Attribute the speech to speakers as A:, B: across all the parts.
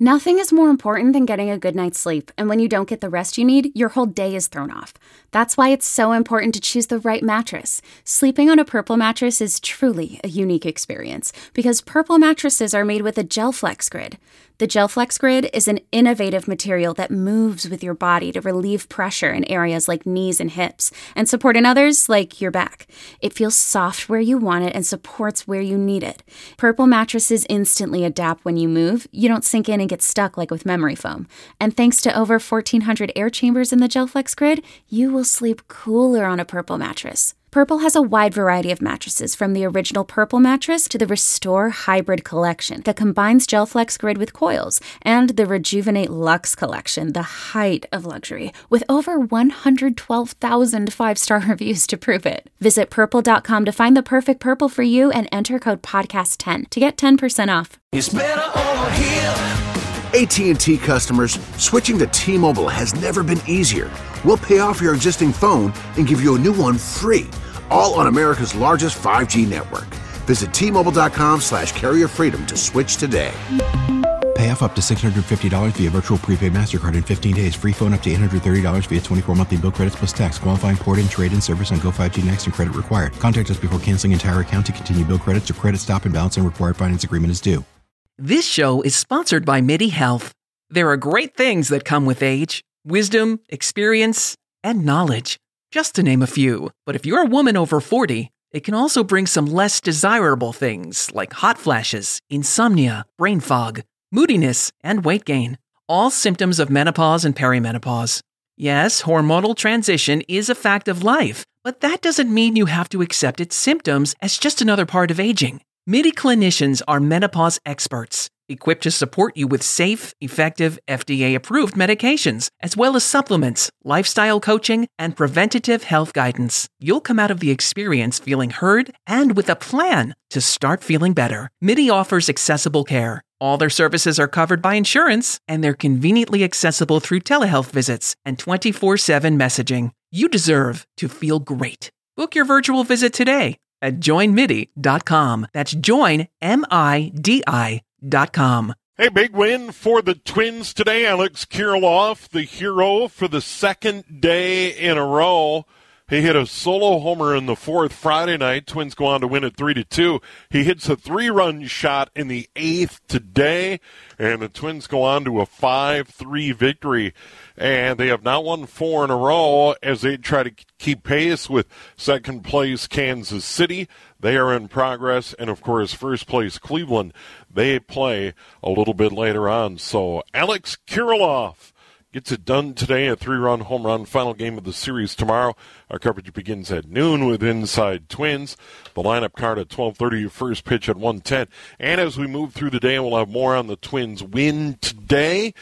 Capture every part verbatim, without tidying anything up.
A: Nothing is more important than getting a good night's sleep, and when you don't get the rest you need, your whole day is thrown off. That's why it's so important to choose the right mattress. Sleeping on a Purple mattress is truly a unique experience, because Purple mattresses are made with a GelFlex Grid. The GelFlex Grid is an innovative material that moves with your body to relieve pressure in areas like knees and hips, and support in others like your back. It feels soft where you want it and supports where you need it. Purple mattresses instantly adapt when you move. You don't sink in and get stuck like with memory foam. And thanks to over fourteen hundred air chambers in the GelFlex Grid, you will sleep cooler on a Purple mattress. Purple has a wide variety of mattresses, from the original Purple mattress to the Restore Hybrid collection that combines GelFlex Grid with coils, and the Rejuvenate Luxe collection, the height of luxury, with over one hundred twelve thousand five-star reviews to prove it. Visit purple dot com to find the perfect Purple for you and enter code podcast ten to get ten percent off.
B: It's better over here.
C: A T and T customers, switching to T-Mobile has never been easier. We'll pay off your existing phone and give you a new one free, all on America's largest five G network. Visit T Mobile dot com slash carrier freedom to switch today.
D: Pay off up to six hundred fifty dollars via virtual prepaid MasterCard in fifteen days. Free phone up to eight hundred thirty dollars via twenty-four monthly bill credits plus tax. Qualifying port and trade-in service on Go five G Next and credit required. Contact us before canceling entire account to continue bill credits or credit stop and balance and required finance agreement is due.
E: This show is sponsored by MIDI Health. There are great things that come with age: wisdom, experience, and knowledge, just to name a few. But if you're a woman over forty, it can also bring some less desirable things like hot flashes, insomnia, brain fog, moodiness, and weight gain. All symptoms of menopause and perimenopause. Yes, hormonal transition is a fact of life, but that doesn't mean you have to accept its symptoms as just another part of aging. MIDI clinicians are menopause experts, equipped to support you with safe, effective, F D A-approved medications, as well as supplements, lifestyle coaching, and preventative health guidance. You'll come out of the experience feeling heard and with a plan to start feeling better. MIDI offers accessible care. All their services are covered by insurance, and they're conveniently accessible through telehealth visits and twenty-four seven messaging. You deserve to feel great. Book your virtual visit today at join midi dot com. That's join, M I D I dot com.
F: Hey, big win for the Twins today. Alex Kirilloff, the hero for the second day in a row. He hit a solo homer in the fourth Friday night. Twins go on to win it three to two. He hits a three-run shot in the eighth today, and the Twins go on to a five three victory. And they have now won four in a row as they try to keep pace with second place Kansas City. They are in progress. And, of course, first place Cleveland, they play a little bit later on. So Alex Kirilloff gets it done today, a three-run home run. Final game of the series tomorrow. Our coverage begins at noon with Inside Twins. The lineup card at twelve thirty, first pitch at one ten. And as we move through the day, we'll have more on the Twins win today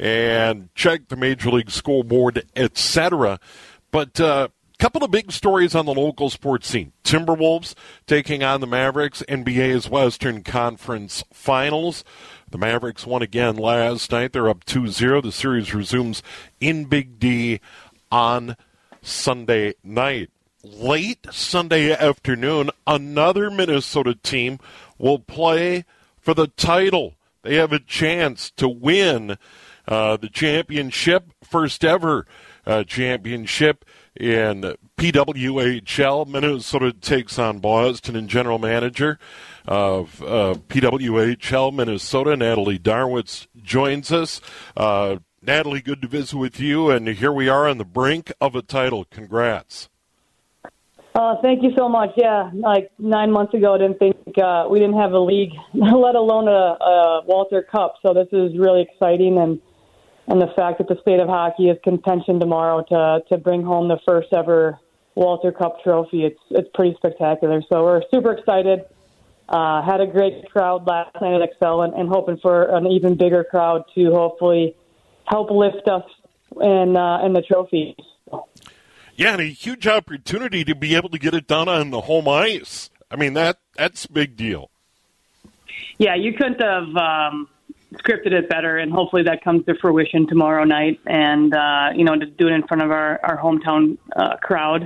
F: and check the Major League scoreboard, et cetera. But a uh, couple of big stories on the local sports scene. Timberwolves taking on the Mavericks, N B A's Western Conference Finals. The Mavericks won again last night. They're up two zero. The series resumes in Big D on Sunday night. Late Sunday afternoon, another Minnesota team will play for the title. They have a chance to win uh, the championship, first ever uh, championship in P W H L. Minnesota takes on Boston, and general manager of uh, P W H L Minnesota, Natalie Darwitz, joins us. Uh, Natalie, good to visit with you, and here we are on the brink of a title. Congrats.
G: Uh, thank you so much. Yeah, like nine months ago, I didn't think uh, we didn't have a league, let alone a, a Walter Cup. So this is really exciting, and and the fact that the state of hockey is contention tomorrow to to bring home the first ever Walter Cup trophy. It's it's pretty spectacular. So we're super excited. Uh, had a great crowd last night at Excel, and, and hoping for an even bigger crowd to hopefully help lift us in uh, in the trophy.
F: Yeah, and a huge opportunity to be able to get it done on the home ice. I mean, that that's a big deal.
G: Yeah, you couldn't have um, scripted it better, and hopefully that comes to fruition tomorrow night. And, uh, you know, to do it in front of our, our hometown uh, crowd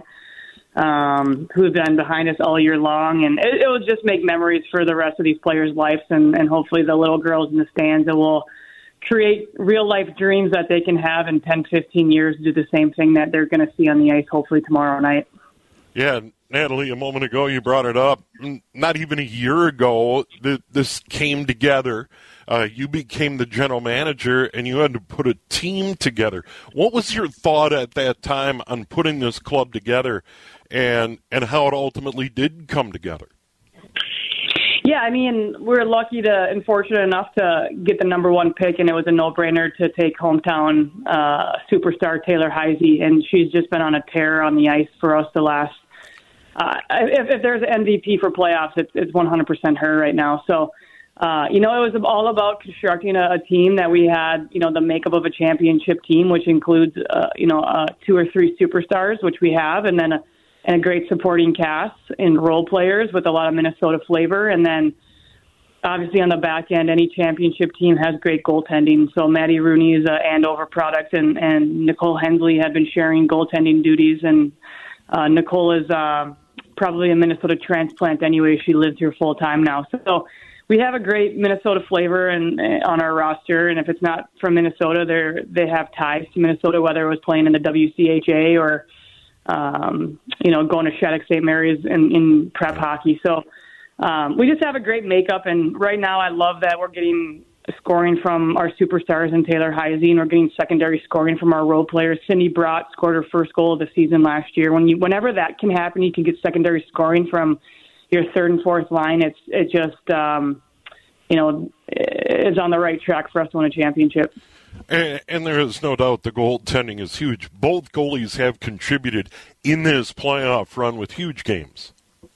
G: um, who have been behind us all year long. And it, it will just make memories for the rest of these players' lives, and, and hopefully the little girls in the stands that will create real life dreams that they can have in ten, fifteen years, do the same thing that they're going to see on the ice hopefully tomorrow night.
F: Yeah, Natalie, a moment ago you brought it up. Not even a year ago, th- this came together. Uh, you became the general manager, and you had to put a team together. What was your thought at that time on putting this club together, and and how it ultimately did come together?
G: Yeah, I mean, we're lucky to and fortunate enough to get the number one pick, and it was a no-brainer to take hometown uh, superstar Taylor Heise, and she's just been on a tear on the ice for us the last. Uh, if, if there's an M V P for playoffs, it's, it's one hundred percent her right now. So, uh, you know, it was all about constructing a, a team that we had, you know, the makeup of a championship team, which includes, uh, you know, uh, two or three superstars, which we have, and then a, and a great supporting cast and role players with a lot of Minnesota flavor. And then, obviously, on the back end, any championship team has great goaltending. So Maddie Rooney is an Andover product, and, and Nicole Hensley had been sharing goaltending duties, and uh, Nicole is uh, probably a Minnesota transplant anyway. She lives here full time now. So we have a great Minnesota flavor and uh, on our roster. And if it's not from Minnesota, they they have ties to Minnesota, whether it was playing in the W C H A or um, you know going to Shattuck Saint Mary's in, in prep hockey. So um, we just have a great makeup. And right now, I love that we're getting scoring from our superstars and Taylor Heise, and we're getting secondary scoring from our role players. Cindy Brott scored her first goal of the season last year. When you, whenever that can happen, you can get secondary scoring from your third and fourth line. It's it just um, you know is on the right track for us to win a championship.
F: And, and there is no doubt the goaltending is huge. Both goalies have contributed in this playoff run with huge games.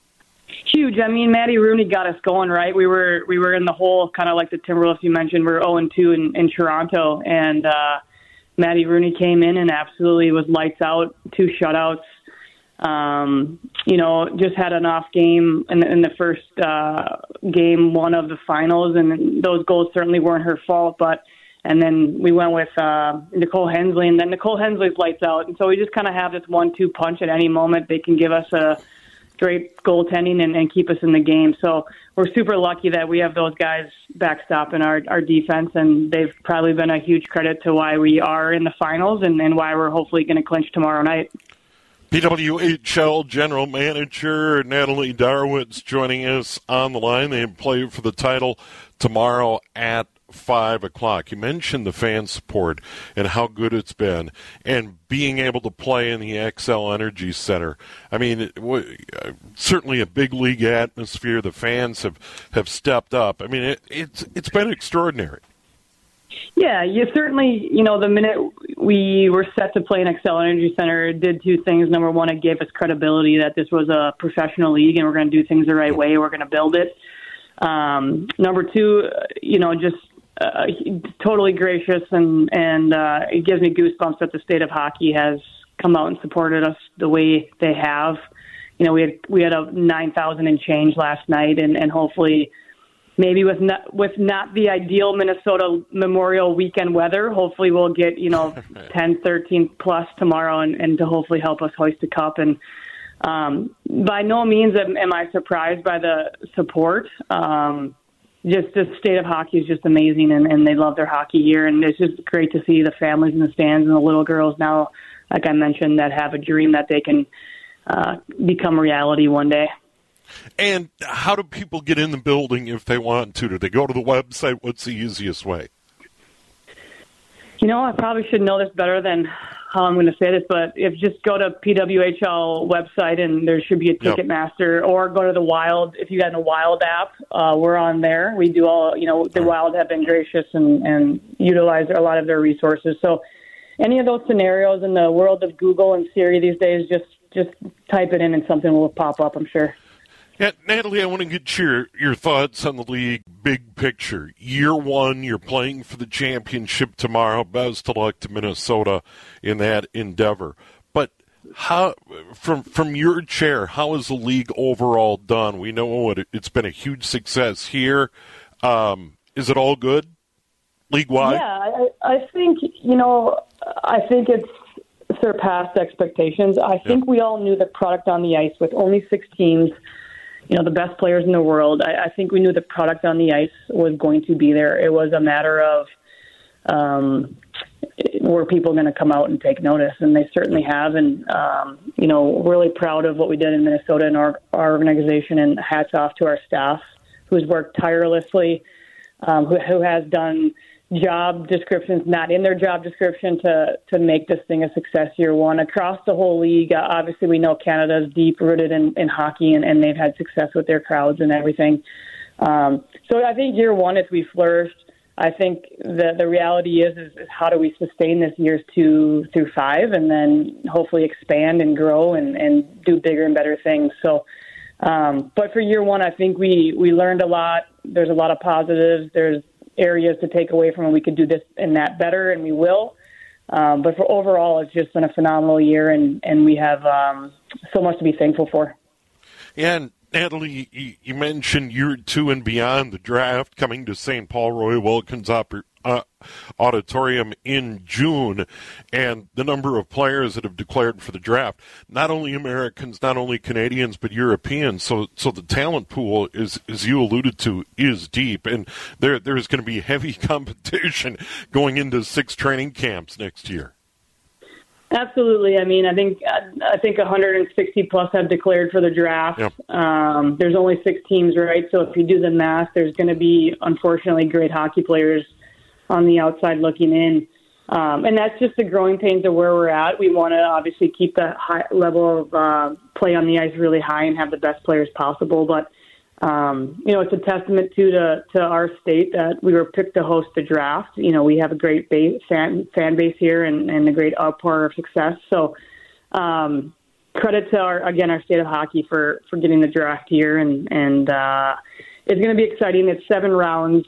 G: Huge. I mean, Maddie Rooney got us going, right? We were we were in the hole, kind of like the Timberwolves you mentioned. We were oh and two in, in Toronto, and uh, Maddie Rooney came in and absolutely was lights out, two shutouts. Um, you know, just had an off game in the, in the first uh, game one of the finals, and those goals certainly weren't her fault. But and then we went with uh, Nicole Hensley, and then Nicole Hensley's lights out, and so we just kind of have this one two punch at any moment. They can give us a great goaltending and, and keep us in the game. So we're super lucky that we have those guys backstopping our, our defense, and they've probably been a huge credit to why we are in the finals and, and why we're hopefully going to clinch tomorrow night.
F: P W H L General Manager Natalie Darwitz joining us on the line. They play for the title tomorrow at five o'clock. You mentioned the fan support and how good it's been, and being able to play in the X L Energy Center. I mean, it, w- certainly a big league atmosphere. The fans have, have stepped up. I mean, it, it's it's been extraordinary.
G: Yeah, you certainly, you know, the minute we were set to play in X L Energy Center, it did two things. Number one, it gave us credibility that this was a professional league and we're going to do things the right way. We're going to build it. Um, number two, you know, just Uh, totally gracious, and and uh, it gives me goosebumps that the state of hockey has come out and supported us the way they have. You know, we had we had a nine thousand and change last night, and, and hopefully, maybe with not with not the ideal Minnesota Memorial Weekend weather, hopefully we'll get you know ten, thirteen plus tomorrow, and, and to hopefully help us hoist a cup. And um, by no means am, am I surprised by the support. Um, Just the state of hockey is just amazing, and, and they love their hockey here. And it's just great to see the families in the stands and the little girls now, like I mentioned, that have a dream that they can uh, become reality one day.
F: And how do people get in the building if they want to? Do they go to the website? What's the easiest way?
G: You know, I probably should know this better than how I'm going to say this, but if just go to P W H L website and there should be a Ticketmaster, yep. Or go to the Wild. If you got the Wild app, uh, we're on there. We do all, you know, the Wild have been gracious and, and utilize a lot of their resources. So any of those scenarios in the world of Google and Siri these days, just, just type it in and something will pop up, I'm sure.
F: Yeah, Natalie, I want to get your, your thoughts on the league, big picture. Year one, you're playing for the championship tomorrow. Best of luck to Minnesota in that endeavor. But how, from from your chair, how is the league overall done? We know it, it's been a huge success here. Um, is it all good, league-wide?
G: Yeah, I, I think, you know, I think it's surpassed expectations. I think yeah. we all knew the product on the ice with only six teams. You know, the best players in the world. I, I think we knew the product on the ice was going to be there. It was a matter of um, were people going to come out and take notice? And they certainly have. And, um, you know, really proud of what we did in Minnesota and our, our organization, and hats off to our staff who's worked tirelessly, um, who, who has done job descriptions not in their job description to to make this thing a success year one across the whole league. Uh, obviously, we know Canada's deep rooted in, in hockey, and, and they've had success with their crowds and everything. Um, so I think year one, if we flourished, I think the the reality is, is is how do we sustain this years two through five, and then hopefully expand and grow and, and do bigger and better things. So, um, but for year one, I think we we learned a lot. There's a lot of positives. There's areas to take away from, and we could do this and that better, and we will. Um, but for overall, it's just been a phenomenal year, and, and we have um, so much to be thankful for.
F: And Natalie, you, you mentioned year two and beyond, the draft coming to Saint Paul Roy Wilkins Oper- uh, Auditorium in June, and the number of players that have declared for the draft. Not only Americans, not only Canadians, but Europeans. So, so the talent pool, is, as you alluded to, is deep, and there there's going to be heavy competition going into six training camps next year.
G: Absolutely. I mean, I think I think one hundred sixty plus have declared for the draft.
F: Yep.
G: Um, there's only six teams, right? So if you do the math, there's going to be, unfortunately, great hockey players on the outside looking in. Um, and that's just the growing pains of where we're at. We want to obviously keep the high level of uh, play on the ice really high and have the best players possible. But, um, you know, it's a testament to the, to our state that we were picked to host the draft. You know, we have a great base, fan, fan base here and, and a great outpour of success. So um, credit to, our again, our state of hockey for, for getting the draft here. And, and uh, it's going to be exciting. It's seven rounds.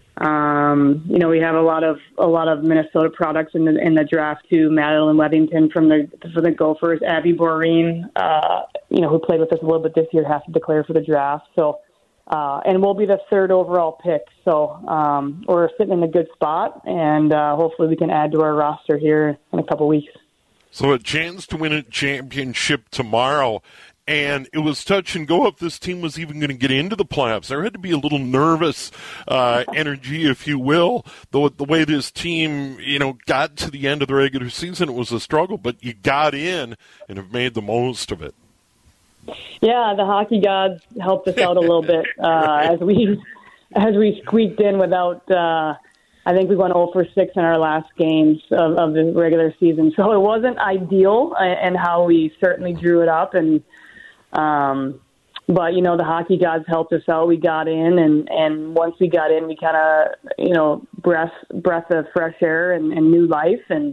G: Um, you know, we have a lot of a lot of Minnesota products in the in the draft too. Madeline Webbington from the for the Gophers, Abby Boreen, uh, you know, who played with us a little bit this year, has to declare for the draft. So, uh, and we'll be the third overall pick. So um, we're sitting in a good spot, and uh, hopefully we can add to our roster here in a couple weeks.
F: So a chance to win a championship tomorrow. And it was touch and go if this team was even going to get into the playoffs. There had to be a little nervous uh, energy, if you will. The, the way this team, you know, got to the end of the regular season, it was a struggle, but you got in and have made the most of it.
G: Yeah, the hockey gods helped us out a little bit uh, right. as we as we squeaked in without. Uh, I think we went oh for six in our last games of, of the regular season, so it wasn't ideal, and how we certainly drew it up and. Um, but, you know, the hockey gods helped us out. We got in, and, and once we got in, we kind of, you know, breath, breath of fresh air and, and new life. And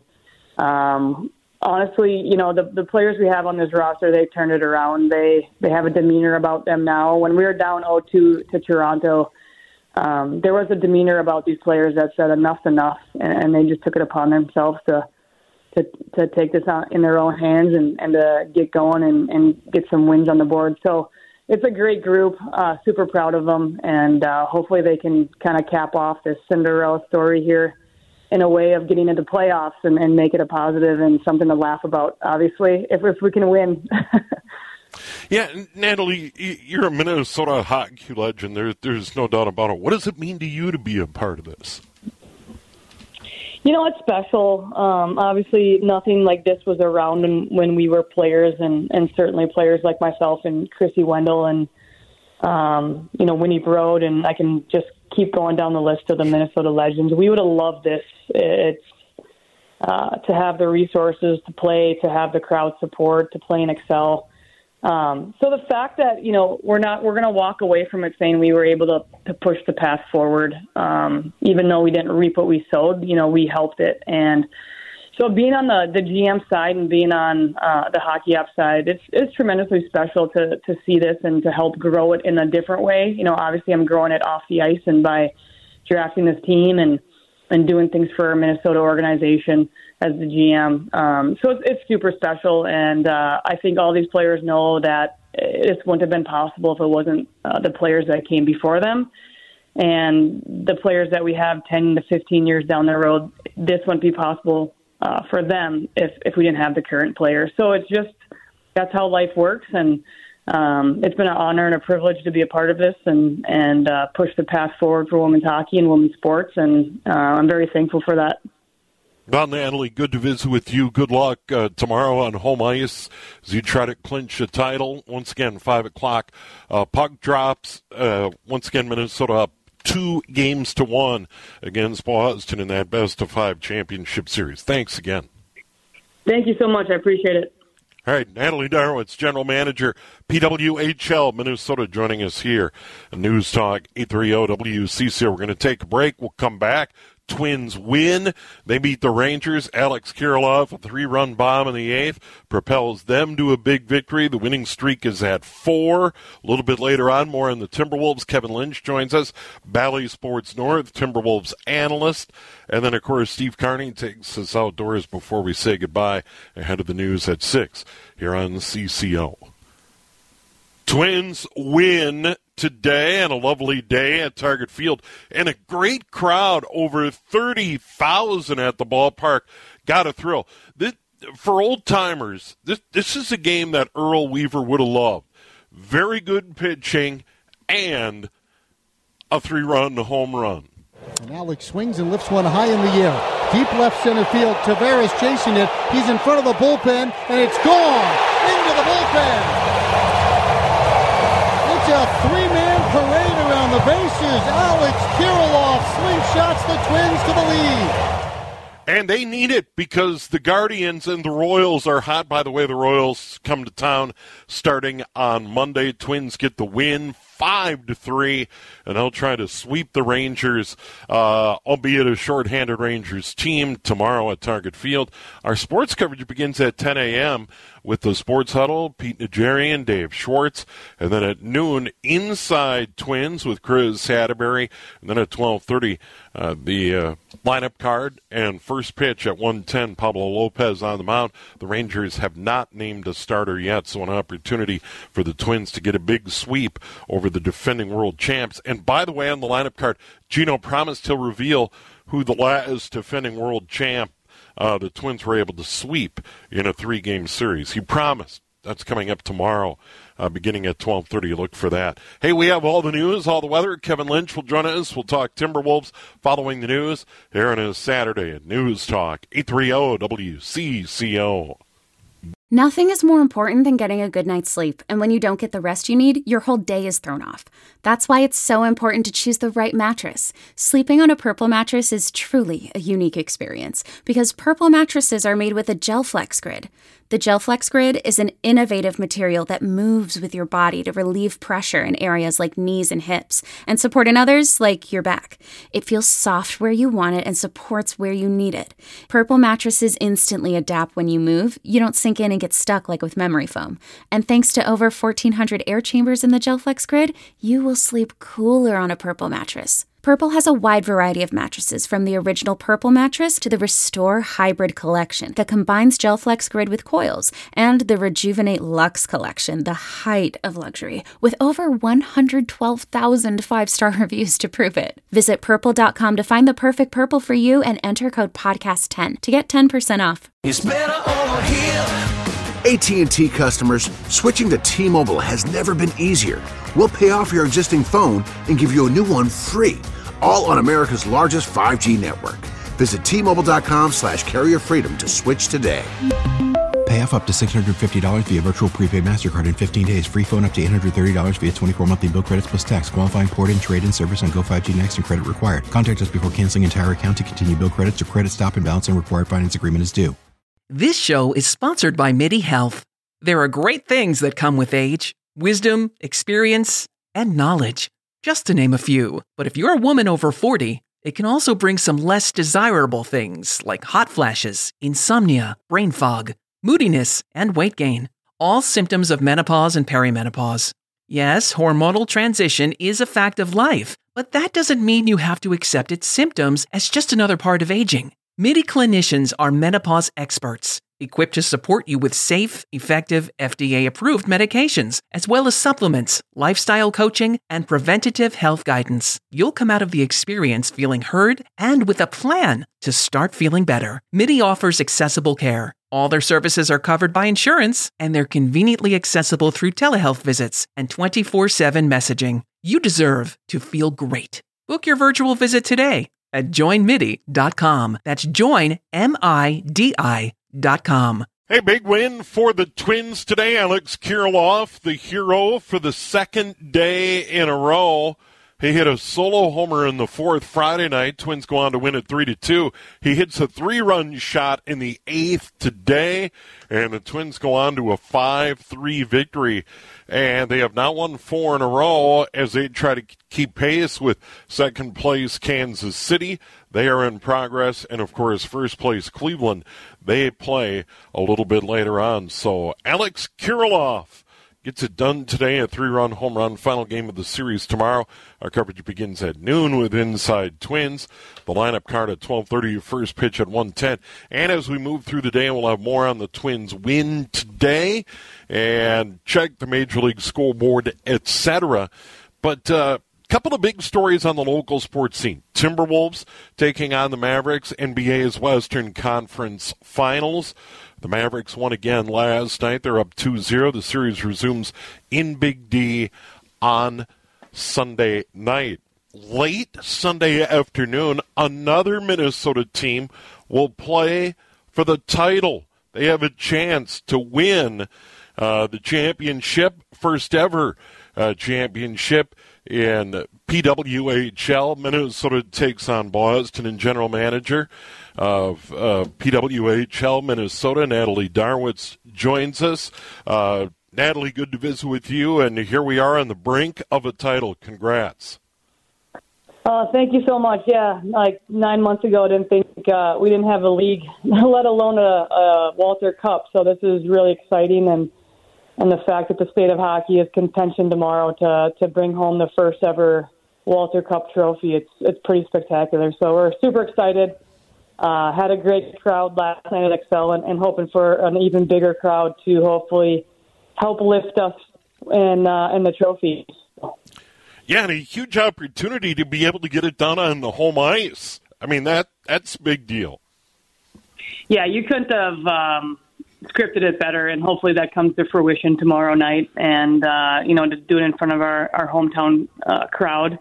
G: um, honestly, you know, the, the players we have on this roster, they turned it around. They they have a demeanor about them now. When we were down oh two to Toronto, um, there was a demeanor about these players that said enough's enough, and, and they just took it upon themselves to To, to take this out in their own hands and, and to get going and, and get some wins on the board. So it's a great group, uh, super proud of them, and uh, hopefully they can kind of cap off this Cinderella story here in a way of getting into playoffs and, and make it a positive and something to laugh about, obviously, if, if we can win.
F: Yeah, Natalie, you're a Minnesota hockey legend. There, there's no doubt about it. What does it mean to you to be a part of this?
G: You know, it's special. Um, obviously, nothing like this was around when, when we were players, and, and certainly players like myself and Chrissy Wendell and, um, you know, Winnie Brode, and I can just keep going down the list of the Minnesota legends. We would have loved this. It's uh, to have the resources to play, to have the crowd support, to play and excel. Um, so the fact that, you know, we're not, we're going to walk away from it saying we were able to, to push the path forward. Um, even though we didn't reap what we sowed, you know, we helped it. And so being on the, the G M side and being on uh, the hockey ops side, it's, it's tremendously special to, to see this and to help grow it in a different way. You know, obviously I'm growing it off the ice and by drafting this team and, and doing things for our Minnesota organization as the G M. Um, so it's, it's super special, and uh, I think all these players know that this wouldn't have been possible if it wasn't uh, the players that came before them. And the players that we have ten to fifteen years down the road, this wouldn't be possible uh, for them if, if we didn't have the current players. So it's just, that's how life works, and um, it's been an honor and a privilege to be a part of this and, and uh, push the path forward for women's hockey and women's sports, and uh, I'm very thankful for that.
F: Well, Natalie, good to visit with you. Good luck uh, tomorrow on home ice as you try to clinch a title. Once again, five o'clock, uh, puck drops. Uh, once again, Minnesota up two games to one against Boston in that best-of-five championship series. Thanks again.
G: Thank you so much. I appreciate it.
F: All right, Natalie Darwitz, General Manager, P W H L Minnesota, joining us here on News Talk eight thirty W C C. We're going to take a break. We'll come back. Twins win. They beat the Rangers. Alex Kirilloff, a three-run bomb in the eighth, propels them to a big victory. The winning streak is at four. A little bit later on, more on the Timberwolves. Kevin Lynch joins us, Bally Sports North, Timberwolves analyst. And then, of course, Steve Carney takes us outdoors before we say goodbye ahead of the news at six here on C C O. Twins win today, and a lovely day at Target Field, and a great crowd, over thirty thousand at the ballpark. Got a thrill. This, for old-timers, this, this is a game that Earl Weaver would have loved. Very good pitching and a three-run home run.
H: And Alex swings and lifts one high in the air. Deep left center field. Tavares chasing it. He's in front of the bullpen, and it's gone into the bullpen. It's a three-man parade around the bases. Alex Kirilloff slingshots the Twins to the lead.
F: And they need it because the Guardians and the Royals are hot. By the way, the Royals come to town starting on Monday. Twins get the win, five to three, and they'll try to sweep the Rangers, uh, albeit a shorthanded Rangers team, tomorrow at Target Field. Our sports coverage begins at ten a.m. with the Sports Huddle, Pete Najarian, Dave Schwartz, and then at noon, Inside Twins with Chris Hatterberry, and then at twelve thirty, uh, the uh, lineup card and first pitch at one ten, Pablo Lopez on the mound. The Rangers have not named a starter yet, so an opportunity for the Twins to get a big sweep over the defending world champs. And by the way, on the lineup card, Gino promised he'll reveal who the last defending world champ uh, the Twins were able to sweep in a three-game series. He promised. That's coming up tomorrow, uh, beginning at twelve thirty. Look for that. Hey, we have all the news, all the weather. Kevin Lynch will join us. We'll talk Timberwolves following the news here on a Saturday at News Talk eight thirty W C C O.
A: Nothing is more important than getting a good night's sleep, and when you don't get the rest you need, your whole day is thrown off. That's why it's so important to choose the right mattress. Sleeping on a Purple mattress is truly a unique experience, because Purple mattresses are made with a GelFlex Grid. The GelFlex Grid is an innovative material that moves with your body to relieve pressure in areas like knees and hips, and support in others like your back. It feels soft where you want it and supports where you need it. Purple mattresses instantly adapt when you move. You don't sink in and get stuck like with memory foam. And thanks to over fourteen hundred air chambers in the GelFlex Grid, you will sleep cooler on a Purple mattress. Purple has a wide variety of mattresses, from the original Purple mattress to the Restore Hybrid collection that combines GelFlex Grid with coils, and the Rejuvenate Luxe collection, the height of luxury, with over one hundred twelve thousand five-star reviews to prove it. Visit purple dot com to find the perfect Purple for you and enter code podcast ten to get ten percent off.
B: It's better over here.
C: A T and T customers, switching to T-Mobile has never been easier. We'll pay off your existing phone and give you a new one free, all on America's largest five G network. Visit T Mobile dot com slash carrier freedom to switch today.
D: Pay off up to six hundred fifty dollars via virtual prepaid MasterCard in fifteen days. Free phone up to eight hundred thirty dollars via twenty-four monthly bill credits plus tax. Qualifying port and trade-in service on Go five G Next and credit required. Contact us before canceling entire account to continue bill credits or credit stop and balance and required finance agreement is due.
E: This show is sponsored by MIDI Health. There are great things that come with age: wisdom, experience, and knowledge, just to name a few. But if you're a woman over forty, it can also bring some less desirable things like hot flashes, insomnia, brain fog, moodiness, and weight gain. All symptoms of menopause and perimenopause. Yes, hormonal transition is a fact of life, but that doesn't mean you have to accept its symptoms as just another part of aging. MIDI clinicians are menopause experts, equipped to support you with safe, effective, F D A-approved medications, as well as supplements, lifestyle coaching, and preventative health guidance. You'll come out of the experience feeling heard and with a plan to start feeling better. MIDI offers accessible care. All their services are covered by insurance, and they're conveniently accessible through telehealth visits and twenty-four seven messaging. You deserve to feel great. Book your virtual visit today at join midi dot com. That's join, M I D I dot com.
F: Hey, big win for the Twins today. Alex Kirilloff, the hero for the second day in a row. He hit a solo homer in the fourth Friday night. Twins go on to win it three to two. He hits a three-run shot in the eighth today, and the Twins go on to a five three victory. And they have now won four in a row as they try to keep pace with second-place Kansas City. They are in progress, and, of course, first-place Cleveland. They play a little bit later on. So Alex Kirilloff gets it done today, a three-run home run, final game of the series tomorrow. Our coverage begins at noon with Inside Twins. The lineup card at twelve thirty, first pitch at one ten. And as we move through the day, we'll have more on the Twins win today and check the Major League scoreboard, et cetera. But uh, a couple of big stories on the local sports scene. Timberwolves taking on the Mavericks, N B A's Western Conference Finals. The Mavericks won again last night. They're up two zero. The series resumes in Big D on Sunday night. Late Sunday afternoon, another Minnesota team will play for the title. They have a chance to win uh, the championship, first ever uh, championship in P W H L. Minnesota takes on Boston, and general manager of uh, P W H L Minnesota, Natalie Darwitz, joins us. Uh, Natalie, good to visit with you, and here we are on the brink of a title. Congrats.
G: Uh, thank you so much. Yeah, like nine months ago, I didn't think uh, we didn't have a league, let alone a, a Walter Cup. So this is really exciting, and and the fact that the state of hockey is contention tomorrow to to bring home the first ever Walter Cup trophy. It's it's pretty spectacular. So we're super excited. Uh, had a great crowd last night at Excel, and, and hoping for an even bigger crowd to hopefully help lift us in uh, in the trophy.
F: Yeah, and a huge opportunity to be able to get it done on the home ice. I mean, that that's a big deal.
G: Yeah, you couldn't have um, scripted it better, and hopefully that comes to fruition tomorrow night. And, uh, you know, to do it in front of our, our hometown uh, crowd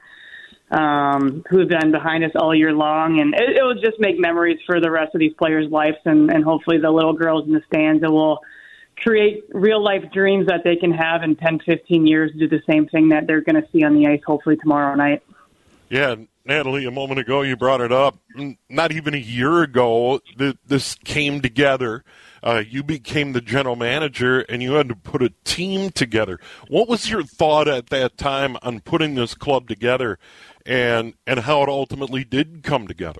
G: um, who've been behind us all year long. And it, it will just make memories for the rest of these players' lives, and, and hopefully the little girls in the stands that will create real-life dreams that they can have in ten, fifteen years, do the same thing that they're going to see on the ice hopefully tomorrow night.
F: Yeah, Natalie, a moment ago you brought it up. Not even a year ago, th- this came together. Uh, you became the general manager, and you had to put a team together. What was your thought at that time on putting this club together, and and how it ultimately did come together?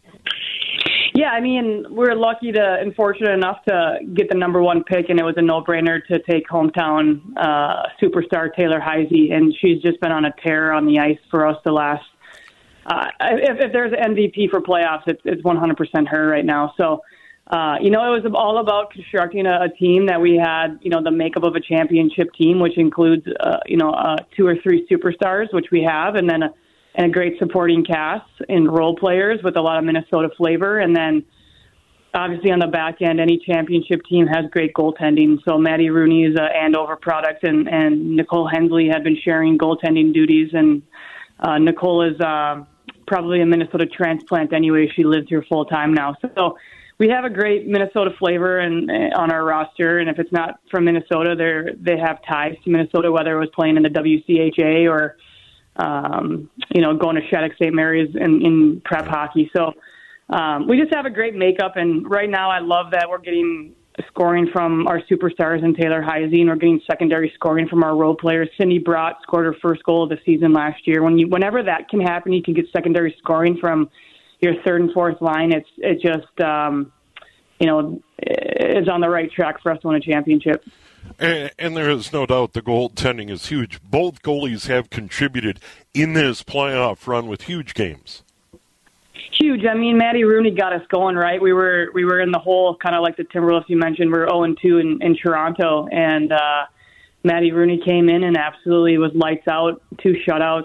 G: Yeah, I mean, we're lucky to and fortunate enough to get the number one pick, and it was a no-brainer to take hometown uh, superstar Taylor Heisey, and she's just been on a tear on the ice for us the last uh, if, if there's an M V P for playoffs, it's, it's one hundred percent her right now. So, uh, you know, it was all about constructing a, a team that we had, you know, the makeup of a championship team, which includes, uh, you know, uh, two or three superstars, which we have, and then a and a great supporting cast and role players with a lot of Minnesota flavor. And then obviously on the back end, any championship team has great goaltending. So Maddie Rooney is an Andover product, and, and Nicole Hensley had been sharing goaltending duties. And uh, Nicole is uh, probably a Minnesota transplant anyway. She lives here full time now. So we have a great Minnesota flavor and on our roster. And if it's not from Minnesota, they they have ties to Minnesota, whether it was playing in the W C H A or Um, you know, going to Shattuck Saint Mary's in, in prep hockey. So um, we just have a great makeup. And right now I love that we're getting scoring from our superstars and Taylor Heisey, and we're getting secondary scoring from our role players. Cindy Brott scored her first goal of the season last year. When you, whenever that can happen, you can get secondary scoring from your third and fourth line. It's, it just, um, you know, is on the right track for us to win a championship.
F: And, and there is no doubt the goaltending is huge. Both goalies have contributed in this playoff run with huge games.
G: Huge. I mean, Maddie Rooney got us going, right? We were we were in the hole, kind of like the Timberwolves you mentioned. We were oh and two in, in Toronto, and uh, Maddie Rooney came in and absolutely was lights out, two shutouts.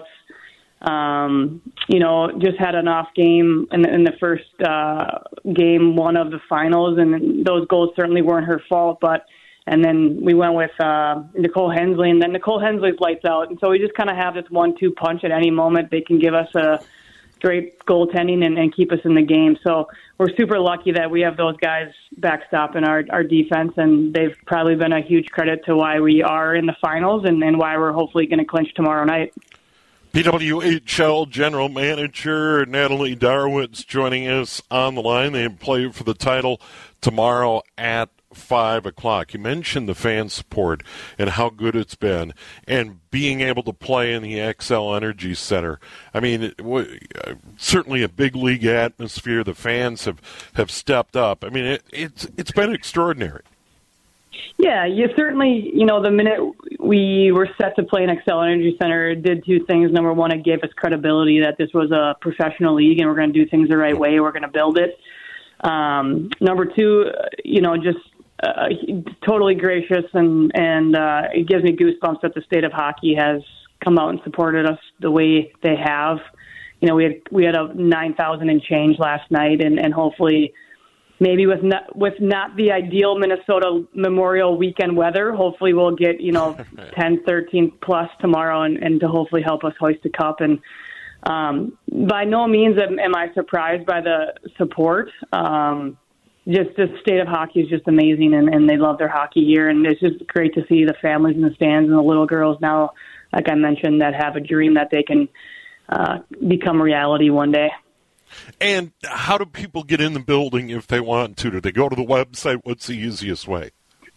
G: Um, you know, just had an off game in, in the first uh, game one of the finals, and those goals certainly weren't her fault. But and then we went with uh, Nicole Hensley, and then Nicole Hensley's lights out, and so we just kind of have this one two punch at any moment. They can give us a great goaltending and, and keep us in the game. So we're super lucky that we have those guys backstopping our, our defense, and they've probably been a huge credit to why we are in the finals and, and why we're hopefully going to clinch tomorrow night.
F: P W H L General Manager Natalie Darwitz joining us on the line. They play for the title tomorrow at five o'clock. You mentioned the fan support and how good it's been, and being able to play in the X L Energy Center. I mean, it, w- certainly a big league atmosphere. The fans have, have stepped up. I mean, it, it's it's been extraordinary.
G: Yeah, you certainly, you know, the minute we were set to play in X L Energy Center, it did two things. Number one, it gave us credibility that this was a professional league and we're going to do things the right way. We're going to build it. Um, number two, you know, just uh, totally gracious, and, and uh, it gives me goosebumps that the state of hockey has come out and supported us the way they have. You know, we had we had a nine thousand and change last night, and, and hopefully maybe with not, with not the ideal Minnesota Memorial Weekend weather, hopefully we'll get, you know, ten, thirteen plus tomorrow, and, and to hopefully help us hoist the cup. And um, by no means am, am I surprised by the support. Um, just the state of hockey is just amazing, and, and they love their hockey here. And it's just great to see the families in the stands and the little girls now, like I mentioned, that have a dream that they can uh, become reality one day.
F: And how do people get in the building if they want to? Do they go to the website? What's the easiest way?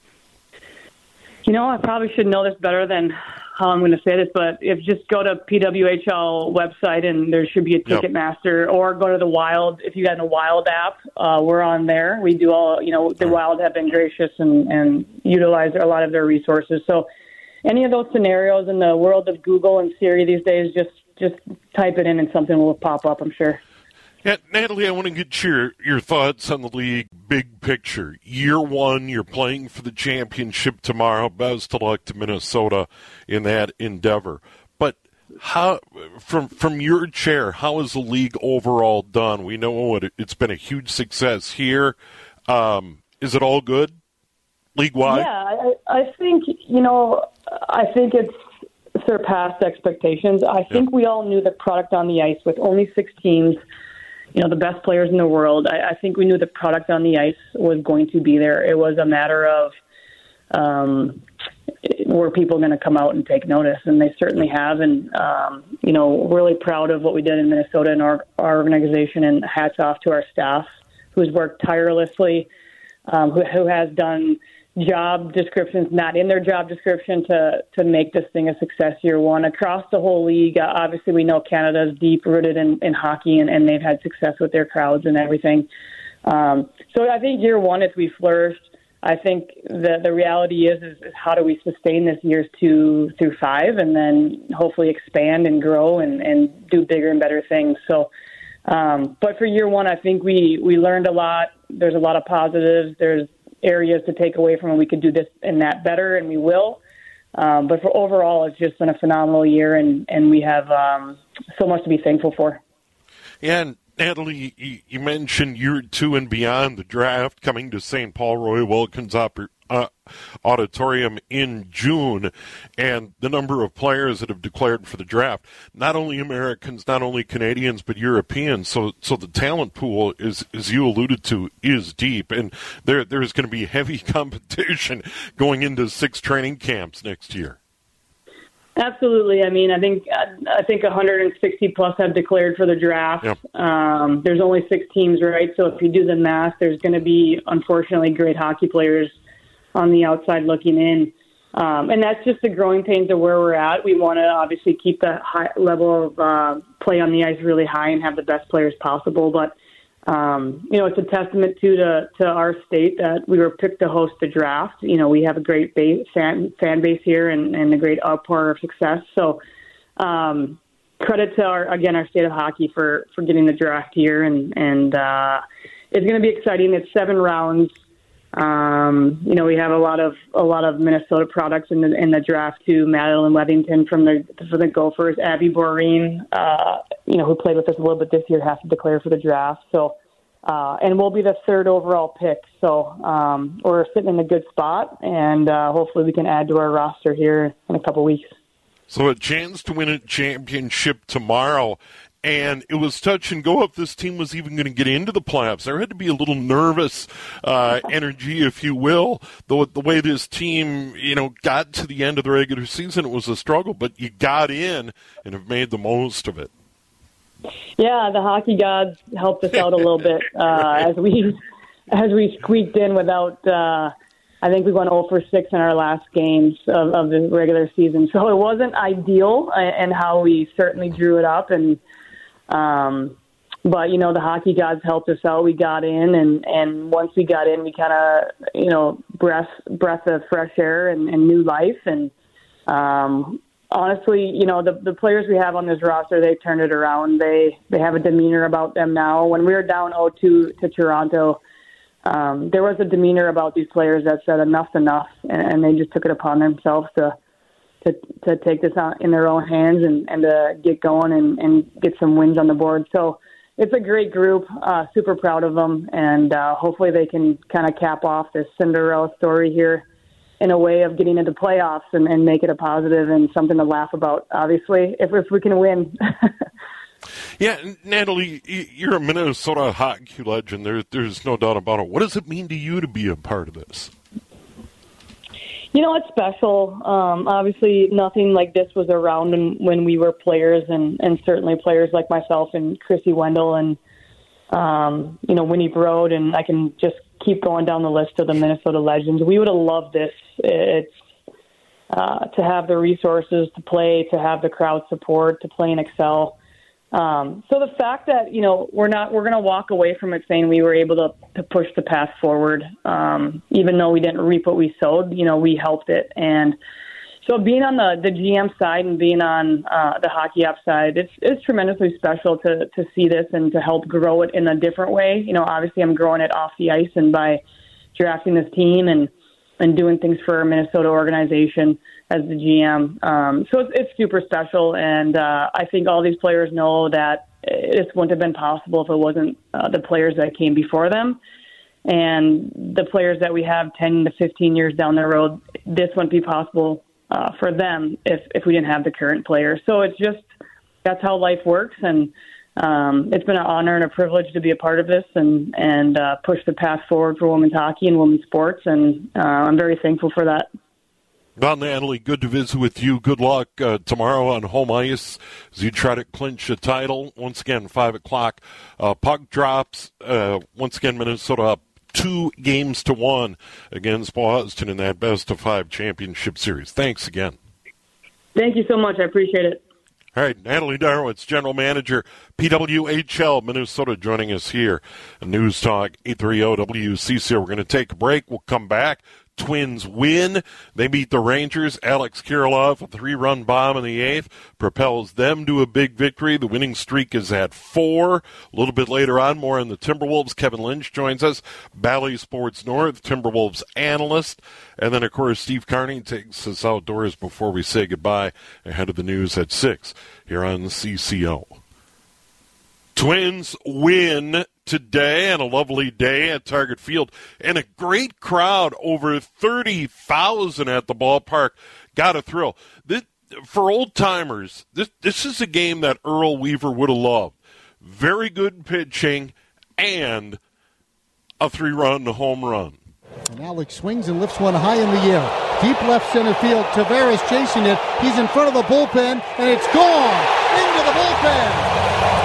G: You know, I probably should know this better than how I'm going to say this, but if just go to P W H L website and there should be a Ticketmaster, yep. or go to the Wild. If you got a Wild app, uh, we're on there. We do all, you know, the Wild have been gracious and, and utilize a lot of their resources. So any of those scenarios in the world of Google and Siri these days, just, just type it in and something will pop up, I'm sure.
F: Yeah, Natalie, I want to get your, your thoughts on the league, big picture. Year one, you're playing for the championship tomorrow. Best of luck to Minnesota in that endeavor. But how, from from your chair, how is the league overall done? We know it, it's been a huge success here. Um, is it all good, league-wide?
G: Yeah, I, I think, you know, I think it's surpassed expectations. I think yeah. we all knew the product on the ice with only six teams, you know, the best players in the world. I, I think we knew the product on the ice was going to be there. It was a matter of um, were people going to come out and take notice, and they certainly have. And, um, you know, really proud of what we did in Minnesota and our, our organization, and hats off to our staff who's worked tirelessly, um, who, who has done job descriptions not in their job description to to make this thing a success year one across the whole league. Uh, obviously, we know Canada's deep rooted in, in hockey, and, and they've had success with their crowds and everything. Um, so I think year one, as we flourished, I think the the reality is, is is how do we sustain this years two through five, and then hopefully expand and grow and, and do bigger and better things. So, um, but for year one, I think we we learned a lot. There's a lot of positives. There's areas to take away from, and we could do this and that better, and we will. Um, but for overall, it's just been a phenomenal year, and, and we have um, so much to be thankful for.
F: Yeah, and Natalie, you, you mentioned year two and beyond, the draft coming to Saint Paul Roy Wilkins Oper- uh, Auditorium in June, and the number of players that have declared for the draft. Not only Americans, not only Canadians, but Europeans. So, so the talent pool is, as you alluded to, is deep, and there there's going to be heavy competition going into six training camps next year.
G: Absolutely. I mean, I think I think one hundred sixty plus have declared for the draft.
F: Yep.
G: Um, there's only six teams, right? So if you do the math, there's going to be, unfortunately, great hockey players on the outside looking in. Um, and that's just the growing pains of where we're at. We want to obviously keep the high level of uh, play on the ice really high and have the best players possible. But, um, you know, it's a testament to, to to our state that we were picked to host the draft. You know, we have a great base, fan, fan base here and, and a great outpour of success. So, um, credit to our again our state of hockey for, for getting the draft here, and and uh, it's going to be exciting. It's seven rounds. Um, you know, we have a lot of a lot of Minnesota products in the in the draft too. Madeline Webbington from the for the Gophers, Abby Boreen, uh, you know, who played with us a little bit this year, has to declare for the draft. So, uh, and we'll be the third overall pick. So um, we're sitting in a good spot, and uh, hopefully we can add to our roster here in a couple weeks.
F: So a chance to win a championship tomorrow. And it was touch and go if this team was even going to get into the playoffs. There had to be a little nervous uh, energy, if you will. The, the way this team, you know, got to the end of the regular season, it was a struggle. But you got in and have made the most of it.
G: Yeah, the hockey gods helped us out a little bit uh, right. as we as we squeaked in without. Uh, I think we went oh for six in our last games of, of the regular season, so it wasn't ideal, and how we certainly drew it up and. Um, but, you know, the hockey gods helped us out. We got in, and, and once we got in, we kind of, you know, breath, breath of fresh air and, and new life. And um, honestly, you know, the, the players we have on this roster, they turned it around. They they have a demeanor about them now. When we were down oh two to Toronto, um, there was a demeanor about these players that said enough's enough, and, and they just took it upon themselves to to to take this out in their own hands and, and to get going and, and get some wins on the board. So it's a great group, uh, super proud of them, and uh, hopefully they can kind of cap off this Cinderella story here in a way of getting into playoffs and, and make it a positive and something to laugh about, obviously, if, if we can win.
F: Yeah, Natalie, you're a Minnesota hockey legend. There, there's no doubt about it. What does it mean to you to be a part of this?
G: You know, it's special. Um, obviously, nothing like this was around when, when we were players, and, and certainly players like myself and Chrissy Wendell and, um, you know, Winnie Brode, and I can just keep going down the list of the Minnesota legends. We would have loved this. It's uh, to have the resources to play, to have the crowd support, to play and excel. Um, so the fact that, you know, we're not, we're going to walk away from it saying we were able to, to push the path forward. Um, even though we didn't reap what we sowed, you know, we helped it. And so being on the, the G M side and being on uh, the hockey ops side, it's, it's tremendously special to, to see this and to help grow it in a different way. You know, obviously I'm growing it off the ice and by drafting this team and, and doing things for a Minnesota organization as the G M. Um, so it's, it's super special, and uh, I think all these players know that this wouldn't have been possible if it wasn't uh, the players that came before them. And the players that we have ten to fifteen years down the road, this wouldn't be possible uh, for them if, if we didn't have the current players. So it's just, that's how life works, and um, it's been an honor and a privilege to be a part of this and, and uh, push the path forward for women's hockey and women's sports, and uh, I'm very thankful for that.
F: Well, Natalie, good to visit with you. Good luck uh, tomorrow on home ice as you try to clinch a title. Once again, five o'clock. Uh, puck drops. Uh, once again, Minnesota up two games to one against Boston in that best-of-five championship series. Thanks again.
G: Thank you so much. I appreciate it.
F: All right, Natalie Darwitz, General Manager, P W H L Minnesota, joining us here on News Talk eight thirty W C C. We're going to take a break. We'll come back. Twins win. They beat the Rangers. Alex Kirilloff, a three-run bomb in the eighth, propels them to a big victory. The winning streak is at four. A little bit later on, more on the Timberwolves. Kevin Lynch joins us, Bally Sports North, Timberwolves analyst. And then, of course, Steve Carney takes us outdoors before we say goodbye ahead of the news at six here on C C O. Twins win today, and a lovely day at Target Field, and a great crowd, over thirty thousand at the ballpark. Got a thrill. This, for old-timers, this, this is a game that Earl Weaver would have loved. Very good pitching and a three-run home run.
H: And Alex swings and lifts one high in the air. Deep left center field. Tavares chasing it. He's in front of the bullpen, and it's gone into the bullpen.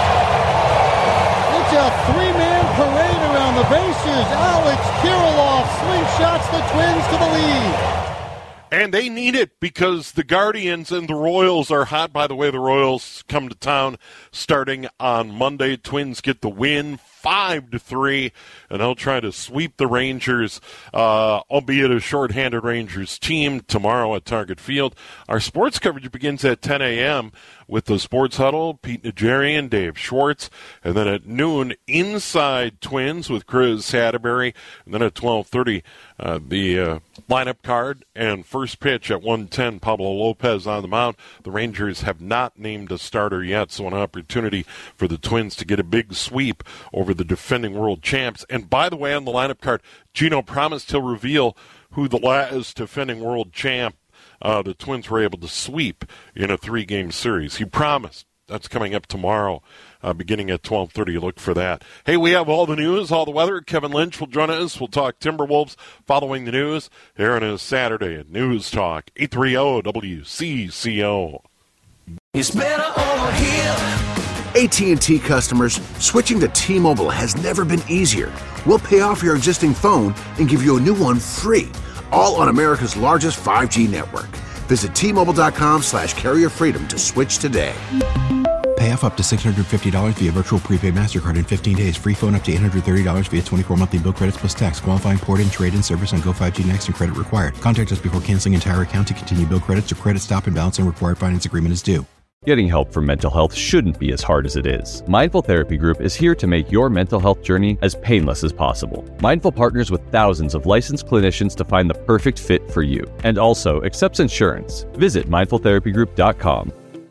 H: It's a three-man parade around the bases. Alex Kirilloff slingshots the Twins to the lead.
F: And they need it because the Guardians and the Royals are hot. By the way, the Royals come to town starting on Monday. Twins get the win five to three, and they'll try to sweep the Rangers, uh, albeit a shorthanded Rangers team, tomorrow at Target Field. Our sports coverage begins at ten a.m. with the Sports Huddle, Pete Najarian, Dave Schwartz, and then at noon, Inside Twins with Chris Hatterberry, and then at twelve thirty, uh, the uh, lineup card and first pitch at one ten, Pablo Lopez on the mound. The Rangers have not named a starter yet, so an opportunity for the Twins to get a big sweep over the defending world champs. And by the way, on the lineup card, Gino promised he'll reveal who the last defending world champ uh, the Twins were able to sweep in a three-game series. He promised. That's coming up tomorrow, uh, beginning at twelve thirty. Look for that. Hey, we have all the news, all the weather. Kevin Lynch will join us. We'll talk Timberwolves following the news here on a Saturday at News Talk, eight thirty W C C O.
B: It's better over here.
C: A T and T customers, switching to T-Mobile has never been easier. We'll pay off your existing phone and give you a new one free, all on America's largest five G network. Visit T-Mobile.com slash carrier freedom to switch today.
D: Pay off up to six hundred fifty dollars via virtual prepaid MasterCard in fifteen days. Free phone up to eight hundred thirty dollars via twenty-four monthly bill credits plus tax. Qualifying port-in, trade-in service on Go five G Next and credit required. Contact us before canceling entire account to continue bill credits or credit stop and balance and required finance agreement is due.
I: Getting help for mental health shouldn't be as hard as it is. Mindful Therapy Group is here to make your mental health journey as painless as possible. Mindful partners with thousands of licensed clinicians to find the perfect fit for you, and also accepts insurance. Visit mindful therapy group dot com.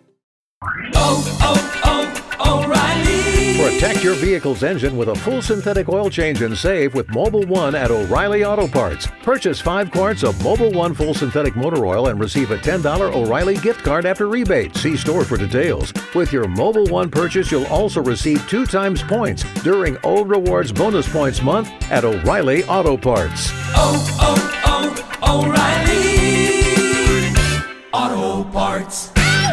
B: Oh, oh, oh, O'Reilly.
J: Protect your vehicle's engine with a full synthetic oil change and save with Mobil one at O'Reilly Auto Parts. Purchase five quarts of Mobil one full synthetic motor oil and receive a ten dollars O'Reilly gift card after rebate. See store for details. With your Mobil one purchase, you'll also receive two times points during O Rewards Bonus Points Month at O'Reilly Auto Parts.
B: Oh, oh, oh, O'Reilly Auto Parts.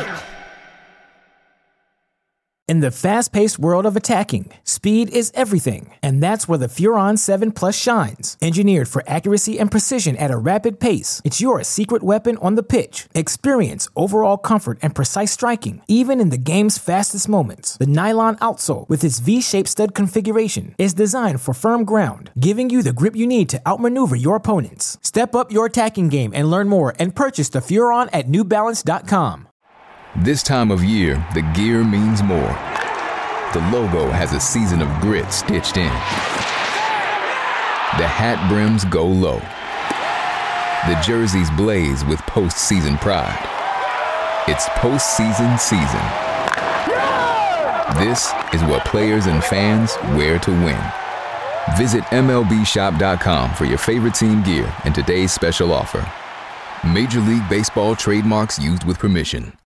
K: In the fast-paced world of attacking, speed is everything, and that's where the Furon seven Plus shines. Engineered for accuracy and precision at a rapid pace, it's your secret weapon on the pitch. Experience overall comfort and precise striking, even in the game's fastest moments. The nylon outsole, with its V-shaped stud configuration, is designed for firm ground, giving you the grip you need to outmaneuver your opponents. Step up your attacking game and learn more and purchase the Furon at new balance dot com.
L: This time of year, the gear means more. The logo has a season of grit stitched in. The hat brims go low. The jerseys blaze with postseason pride. It's postseason season. This is what players and fans wear to win. Visit M L B shop dot com for your favorite team gear and today's special offer. Major League Baseball trademarks used with permission.